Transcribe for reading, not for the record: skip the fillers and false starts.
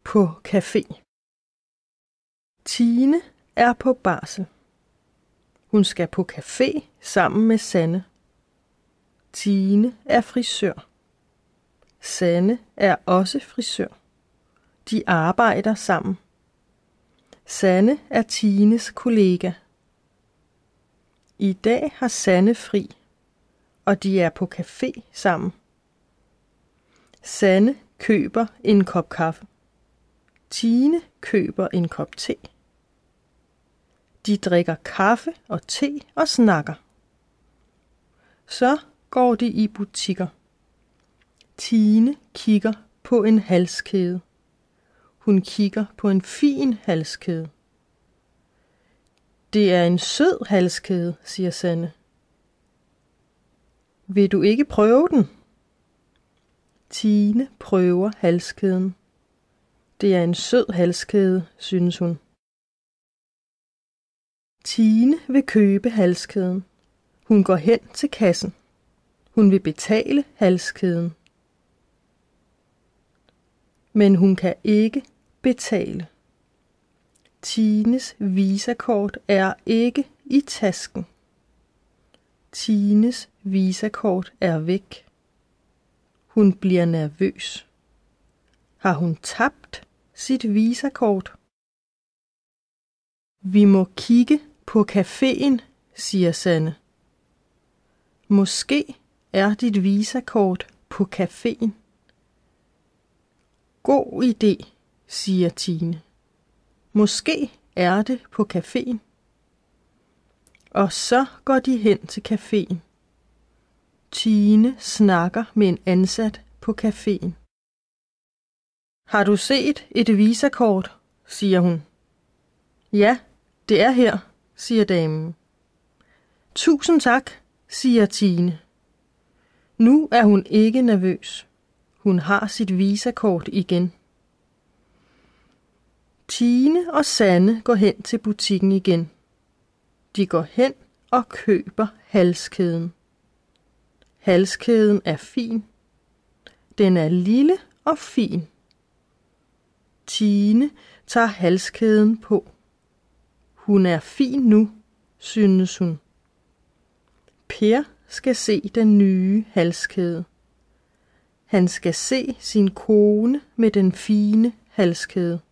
På café. Tine er på barsel. Hun skal på café sammen med Sanne. Tine er frisør. Sanne er også frisør. De arbejder sammen. Sanne er Tines kollega. I dag har Sanne fri, og de er på café sammen. Sanne køber en kop kaffe. Tine køber en kop te. De drikker kaffe og te og snakker. Så går de i butikker. Tine kigger på en halskæde. Hun kigger på en fin halskæde. Det er en sød halskæde, siger Sanne. Vil du ikke prøve den? Tine prøver halskæden. Det er en sød halskæde, synes hun. Tine vil købe halskæden. Hun går hen til kassen. Hun vil betale halskæden. Men hun kan ikke betale. Tines visakort er ikke i tasken. Tines visakort er væk. Hun bliver nervøs. Har hun tabt sit visakort? Vi må kigge på caféen, siger Sanne. Måske er dit visakort på caféen. God idé, siger Tine. Måske er det på caféen. Og så går de hen til caféen. Tine snakker med en ansat på caféen. Har du set et visakort, siger hun. Ja, det er her, siger damen. Tusind tak, siger Tine. Nu er hun ikke nervøs. Hun har sit visakort igen. Tine og Sanne går hen til butikken igen. De går hen og køber halskæden. Halskæden er fin. Den er lille og fin. Tine tager halskæden på. Hun er fin nu, synes hun. Per skal se den nye halskæde. Han skal se sin kone med den fine halskæde.